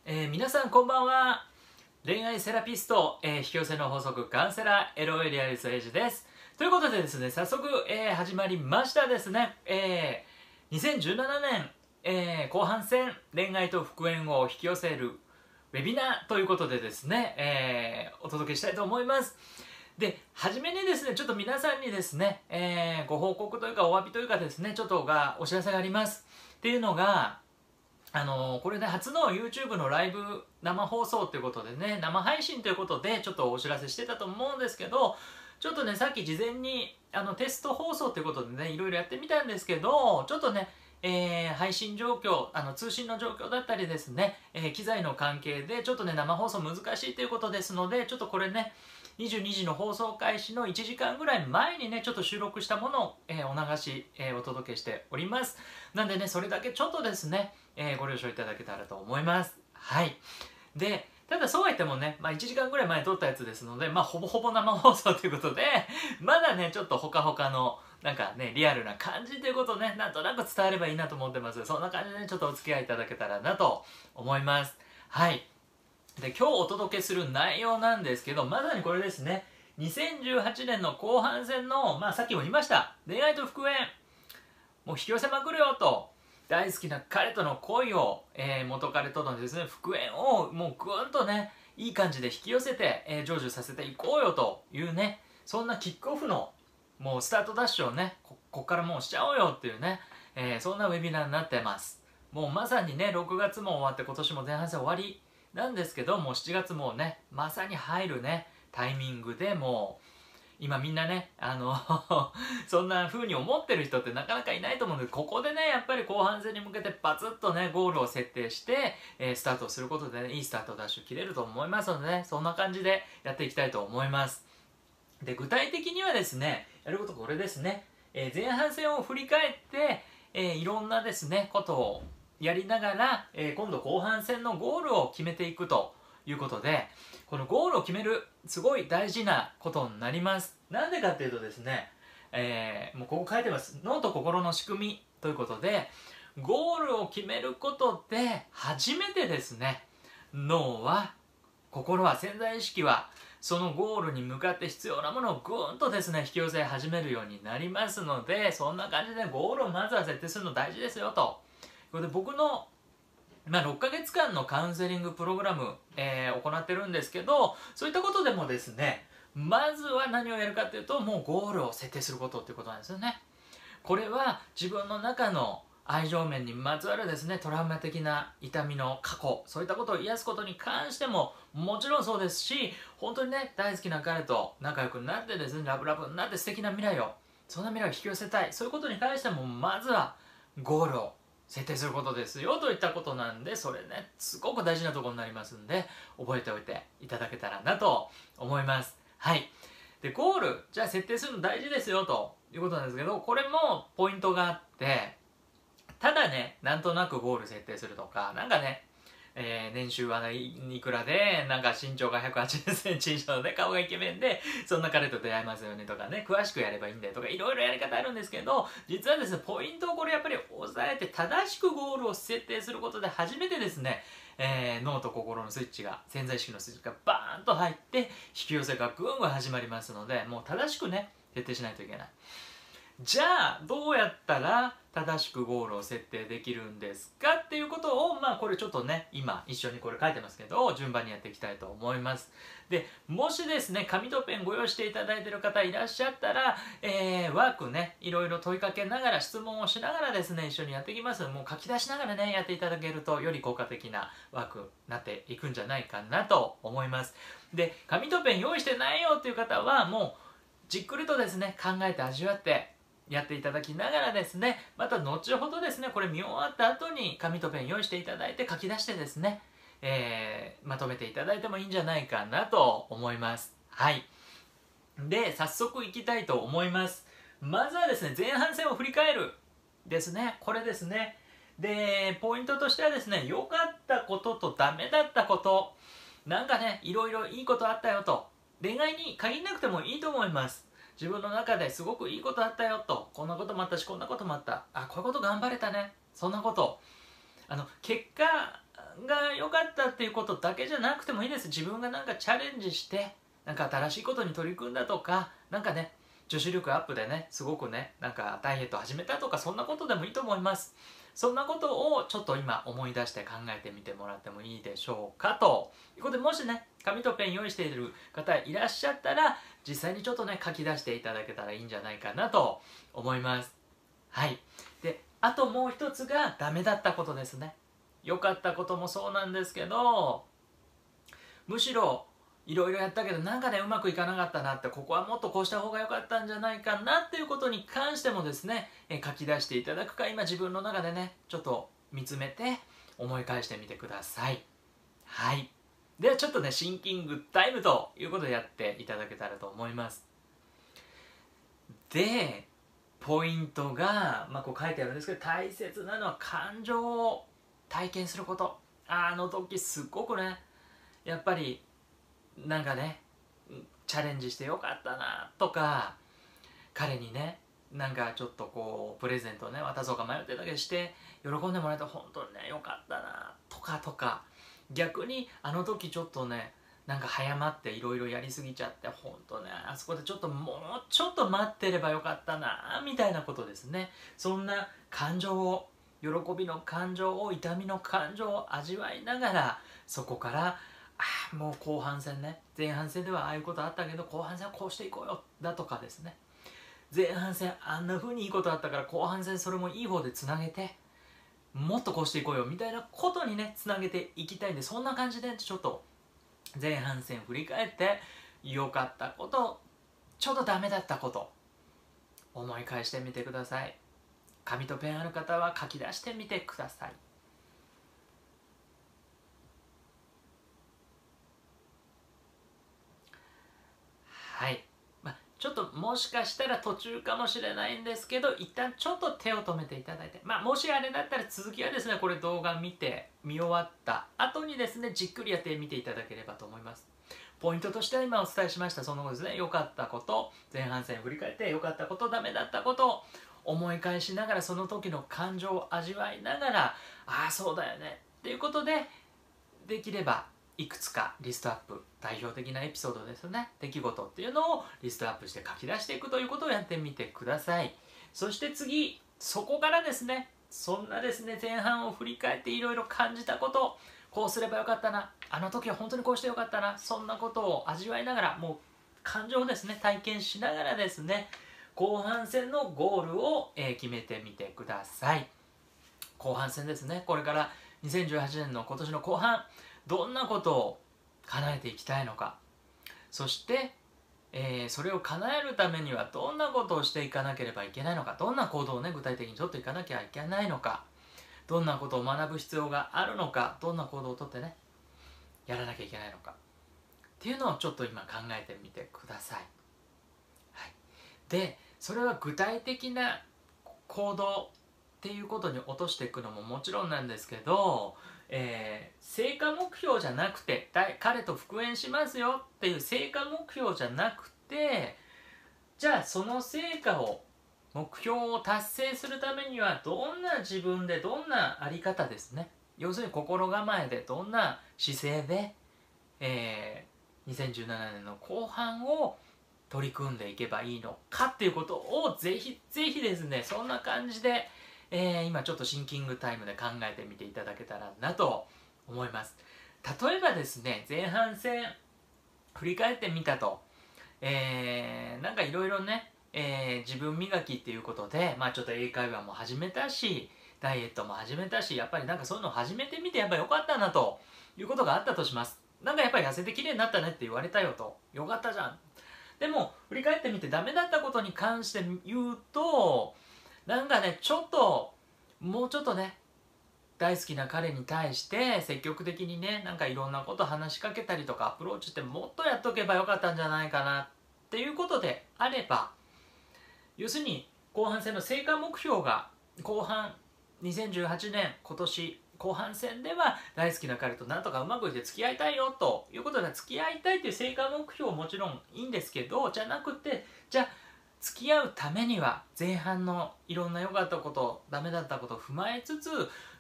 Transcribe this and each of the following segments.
皆さんこんばんは。恋愛セラピスト、引き寄せの法則カウンセラーエロエリアリスエイジです。ということでですね、早速、始まりましたですね。2017年、後半戦恋愛と復縁を引き寄せるウェビナーということでですね、お届けしたいと思います。で、初めにですね、ちょっと皆さんにですね、ご報告というかお詫びというかですね、ちょっとお知らせがあります。っていうのが、これね、初の YouTube のライブ生放送ということでね、生配信ということでちょっとお知らせしてたと思うんですけど、ちょっとね、さっき事前にテスト放送ということでね、いろいろやってみたんですけど、ちょっとね、配信状況、通信の状況だったりですね、機材の関係でちょっとね、生放送難しいということですので、ちょっとこれね、22時の放送開始の1時間ぐらい前にね、ちょっと収録したものを、お流し、お届けしております。なんでね、それだけちょっとですね、ご了承いただけたらと思います。はい。で、ただそうは言ってもね、1時間ぐらい前に撮ったやつですので、ほぼほぼ生放送ということで、まだね、ちょっとほかほかの、なんかね、リアルな感じということをね、なんとなく伝わればいいなと思ってます。そんな感じでね、ちょっとお付き合いいただけたらなと思います。はい。で、今日お届けする内容なんですけど、まさにこれですね。2018年の後半戦の、さっきも言いました。恋愛と復縁。もう引き寄せまくるよと。大好きな彼との恋を、元彼とのですね、復縁をもうぐーんとね、いい感じで引き寄せて、成就させていこうよというね、そんなキックオフのもうスタートダッシュをね、こっからもうしちゃおうよっていうね、そんなウェビナーになってます。もうまさにね、6月も終わって今年も前半戦終わりなんですけども、7月もね、まさに入るね、タイミングでもう、今みんなね、そんな風に思ってる人ってなかなかいないと思うので、ここでね、やっぱり後半戦に向けてバツッとね、ゴールを設定して、スタートすることでね、いいスタートダッシュ切れると思いますのでね、そんな感じでやっていきたいと思います。で、具体的にはですね、やることこれですね、前半戦を振り返って、いろんなですね、ことをやりながら、今度後半戦のゴールを決めていくということで、このゴールを決める、すごい大事なことになります。なんでかっていうとですね、もうここ書いてます。脳と心の仕組みということで、ゴールを決めることで、初めてですね、脳は、心は、潜在意識は、そのゴールに向かって必要なものをぐーんとですね、引き寄せ始めるようになりますので、そんな感じでゴールをまずは設定するの大事ですよと。これで僕の6ヶ月間のカウンセリングプログラム、行ってるんですけど、そういったことでもですね、まずは何をやるかというと、もうゴールを設定することっていうことなんですよね。これは自分の中の愛情面にまつわるですね、トラウマ的な痛みの過去、そういったことを癒すことに関してももちろんそうですし、本当にね、大好きな彼と仲良くなってですね、ラブラブになって素敵な未来を、そんな未来を引き寄せたい、そういうことに関してもまずはゴールを設定することですよといったことなんで、それね、すごく大事なところになりますんで、覚えておいていただけたらなと思います。はい。で、ゴール、じゃあ設定するの大事ですよということなんですけど、これもポイントがあって、ただね、なんとなくゴール設定するとか、なんかね、年収はいくらで、なんか身長が180センチ以上で顔がイケメンで、そんな彼と出会えますよねとかね、詳しくやればいいんだよとか、いろいろやり方あるんですけど、実はですね、ポイントをこれやっぱり押さえて正しくゴールを設定することで初めてですね、脳と心のスイッチが、潜在意識のスイッチがバーンと入って、引き寄せがぐんぐん始まりますので、もう正しくね、設定しないといけない。じゃあどうやったら正しくゴールを設定できるんですかっていうことをこれちょっとね、今一緒にこれ書いてますけど、順番にやっていきたいと思います。で、もしですね、紙とペンご用意していただいている方いらっしゃったら、ワークね、いろいろ問いかけながら、質問をしながらですね、一緒にやっていきます。もう書き出しながらね、やっていただけるとより効果的なワークになっていくんじゃないかなと思います。で、紙とペン用意してないよっていう方はもうじっくりとですね、考えて味わってやっていただきながらですね、また後ほどですね、これ見終わった後に紙とペン用意していただいて書き出してですね、まとめていただいてもいいんじゃないかなと思います。はい。で、早速いきたいと思います。まずはですね、前半戦を振り返るですね。これですね。で、ポイントとしてはですね、良かったこととダメだったこと、なんかね、いろいろいいことあったよと。恋愛に限らなくてもいいと思います。自分の中ですごくいいことあったよと、こんなこともあったし、こんなこともあった、あ、こういうこと頑張れたね、そんなこと、結果が良かったっていうことだけじゃなくてもいいです。自分がなんかチャレンジしてなんか新しいことに取り組んだとか、なんかね女子力アップでねすごくねなんかダイエット始めたとか、そんなことでもいいと思います。そんなことをちょっと今思い出して考えてみてもらってもいいでしょうかということで、もしね紙とペン用意している方いらっしゃったら実際にちょっとね書き出していただけたらいいんじゃないかなと思います。はい。であともう一つがダメだったことですね。良かったこともそうなんですけど、むしろいろいろやったけどなんかねうまくいかなかったなって、ここはもっとこうした方が良かったんじゃないかなっていうことに関してもですね、書き出していただくか、今自分の中でねちょっと見つめて思い返してみてください。はい。ではちょっとねシンキングタイムということでやっていただけたらと思います。でポイントが、こう書いてあるんですけど、大切なのは感情を体験すること。あの時すっごくねやっぱりなんかねチャレンジしてよかったなとか、彼にねなんかちょっとこうプレゼントをね渡そうか迷ってたけどして喜んでもらえたら本当にねよかったなとか、逆にあの時ちょっとねなんか早まっていろいろやりすぎちゃって本当ねあそこでちょっともうちょっと待ってればよかったなみたいなことですね。そんな感情を、喜びの感情を、痛みの感情を味わいながら、そこからもう後半戦ね、前半戦ではああいうことあったけど後半戦はこうしていこうよだとかですね、前半戦あんな風にいいことあったから後半戦それもいい方でつなげてもっとこうしていこうよみたいなことにねつなげていきたいんで、そんな感じでちょっと前半戦振り返って良かったこと、ちょっとダメだったこと思い返してみてください。紙とペンある方は書き出してみてください。はい。ちょっともしかしたら途中かもしれないんですけど、一旦ちょっと手を止めていただいて、もしあれだったら続きはですねこれ動画見終わった後にですねじっくりやってみていただければと思います。ポイントとしては今お伝えしましたその後ですね、良かったこと、前半戦振り返って良かったこと、ダメだったことを思い返しながら、その時の感情を味わいながら、ああそうだよねっていうことで、できればいくつかリストアップ、代表的なエピソードですね、出来事っていうのをリストアップして書き出していくということをやってみてください。そして次、そこからですね、そんなですね前半を振り返っていろいろ感じたこと、こうすればよかったな、あの時は本当にこうしてよかったな、そんなことを味わいながら、もう感情をですね体験しながらですね、後半戦のゴールを決めてみてください。後半戦ですね、これから2018年の今年の後半、どんなことを叶えていきたいのか、そして、それを叶えるためにはどんなことをしていかなければいけないのか、どんな行動をね具体的に取っていかなきゃいけないのか、どんなことを学ぶ必要があるのか、どんな行動をとってねやらなきゃいけないのかっていうのをちょっと今考えてみてください。はい、でそれは具体的な行動っていうことに落としていくのももちろんなんですけど、成果目標じゃなくて、彼と復縁しますよっていう成果目標じゃなくて、じゃあその成果を、目標を達成するためにはどんな自分で、どんなあり方ですね、要するに心構えで、どんな姿勢で、2017年の後半を取り組んでいけばいいのかっていうことをぜひぜひですね、そんな感じで、今ちょっとシンキングタイムで考えてみていただけたらなと思います。例えばですね、前半戦振り返ってみたと、なんかいろいろね、自分磨きっていうことで、ちょっと英会話も始めたし、ダイエットも始めたし、やっぱりなんかそういうのを始めてみてやっぱ良かったなということがあったとします。なんかやっぱり痩せて綺麗になったねって言われたよと、よかったじゃん。でも振り返ってみてダメだったことに関して言うと、なんかねちょっともうちょっとね大好きな彼に対して積極的にねなんかいろんなこと話しかけたりとかアプローチってもっとやっとけばよかったんじゃないかなっていうことであれば、要するに後半戦の成果目標が、後半2018年今年後半戦では大好きな彼となんとかうまくいって付き合いたいよということで、付き合いたいという成果目標もちろんいいんですけど、じゃなくて、じゃあ付き合うためには前半のいろんな良かったことダメだったことを踏まえつつ、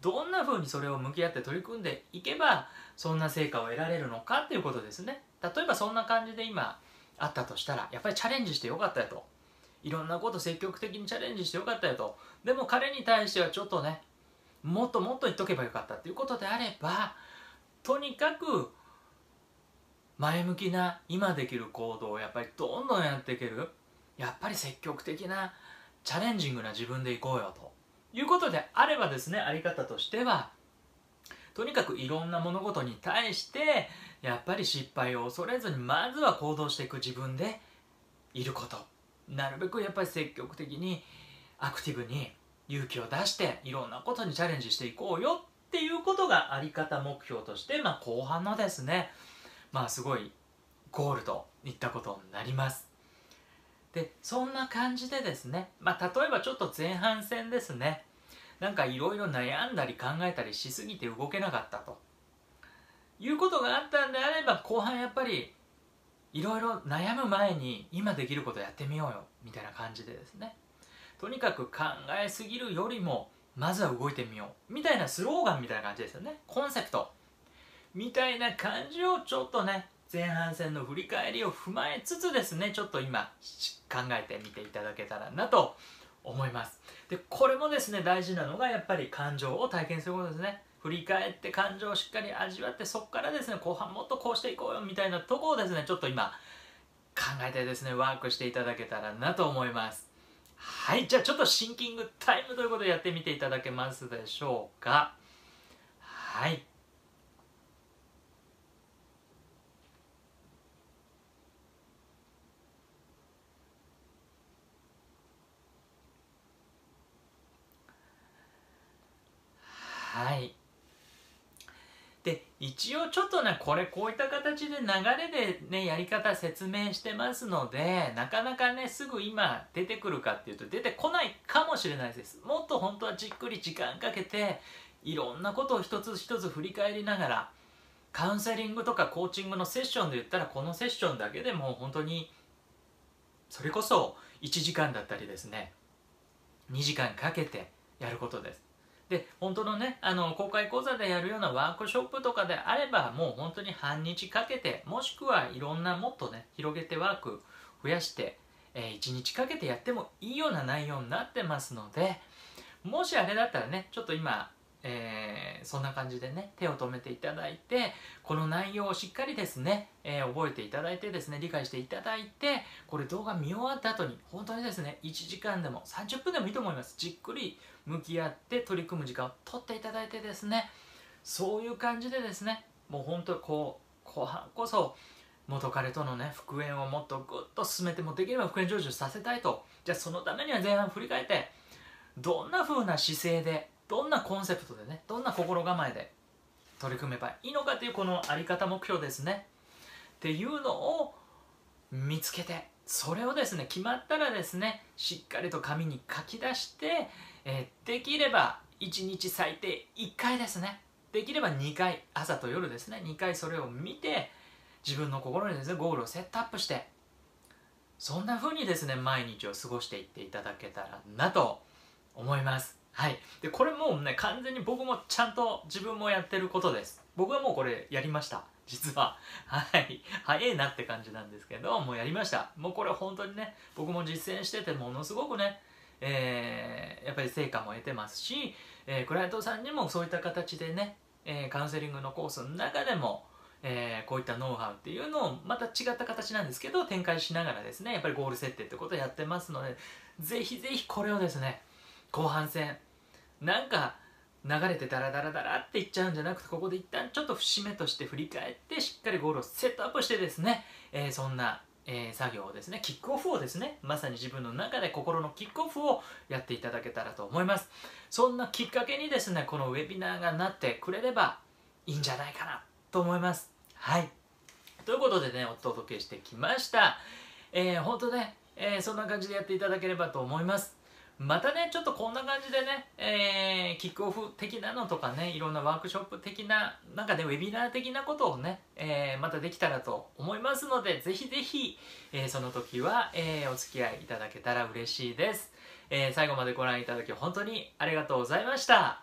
どんな風にそれを向き合って取り組んでいけばそんな成果を得られるのかっていうことですね。例えばそんな感じで今あったとしたら、やっぱりチャレンジしてよかったよと、いろんなこと積極的にチャレンジしてよかったよと、でも彼に対してはちょっとね、もっともっと言っとけばよかったっていうことであれば、とにかく前向きな今できる行動をやっぱりどんどんやっていける、やっぱり積極的なチャレンジングな自分でいこうよということであればですね、あり方としてはとにかくいろんな物事に対してやっぱり失敗を恐れずにまずは行動していく自分でいること、なるべくやっぱり積極的にアクティブに勇気を出していろんなことにチャレンジしていこうよっていうことがあり方目標として、後半のですね、すごいゴールといったことになります。でそんな感じでですね、例えばちょっと前半戦ですね、なんかいろいろ悩んだり考えたりしすぎて動けなかったということがあったんであれば、後半やっぱりいろいろ悩む前に今できることやってみようよみたいな感じでですね、とにかく考えすぎるよりもまずは動いてみようみたいなスローガンみたいな感じですよね、コンセプトみたいな感じをちょっとね、前半戦の振り返りを踏まえつつですね、ちょっと今考えてみていただけたらなと思います。でこれもですね、大事なのがやっぱり感情を体験することですね。振り返って感情をしっかり味わって、そこからですね、後半もっとこうしていこうよみたいなところをですね、ちょっと今考えてですね、ワークしていただけたらなと思います。はい、じゃあちょっとシンキングタイムということでやってみていただけますでしょうか。はい、はい。で一応ちょっとね、こういった形で流れでねやり方説明してますので、なかなかねすぐ今出てくるかっていうと出てこないかもしれないです。もっと本当はじっくり時間かけていろんなことを一つ一つ振り返りながら、カウンセリングとかコーチングのセッションで言ったら、このセッションだけでも本当にそれこそ1時間だったりですね、2時間かけてやることです。で本当のね、公開講座でやるようなワークショップとかであれば、もう本当に半日かけて、もしくはいろんなもっとね広げてワーク増やして、1日かけてやってもいいような内容になってますので、もしあれだったらね、ちょっと今、そんな感じでね手を止めていただいて、この内容をしっかりですね、覚えていただいてですね、理解していただいて、これ動画見終わった後に本当にですね、1時間でも30分でもいいと思います。じっくり向き合って取り組む時間を取っていただいてですね、そういう感じでですね、もう本当後半こそ元彼とのね復縁をもっとぐっと進めて、もできれば復縁成就させたいと。じゃあそのためには前半振り返って、どんな風な姿勢で、どんなコンセプトでね、どんな心構えで取り組めばいいのかという、このあり方目標ですねっていうのを見つけて、それをですね決まったらですね、しっかりと紙に書き出して、できれば1日最低1回ですね、できれば2回、朝と夜ですね、2回それを見て、自分の心にですねゴールをセットアップして、そんな風にですね毎日を過ごしていっていただけたらなと思います。はい、でこれもうね完全に僕もちゃんと自分もやってることです。僕はもうこれやりました実は。はい早いなって感じなんですけど、もうやりました。もうこれ本当にね、僕も実践しててものすごくね、やっぱり成果も得てますし、クライアントさんにもそういった形でね、カウンセリングのコースの中でも、こういったノウハウっていうのをまた違った形なんですけど展開しながらですね、やっぱりゴール設定ってことをやってますので、ぜひぜひこれをですね、後半戦なんか流れてダラダラダラっていっちゃうんじゃなくて、ここで一旦ちょっと節目として振り返って、しっかりゴールをセットアップしてですね、そんな、作業をですね、キックオフをですね、まさに自分の中で心のキックオフをやっていただけたらと思います。そんなきっかけにですね、このウェビナーがなってくれればいいんじゃないかなと思います。はい、ということでねお届けしてきました。本当ね、そんな感じでやっていただければと思います。またねちょっとこんな感じでね、キックオフ的なのとかね、いろんなワークショップ的な、なんかねウェビナー的なことをね、またできたらと思いますので、ぜひぜひ、その時は、お付き合いいただけたら嬉しいです。最後までご覧いただき本当にありがとうございました。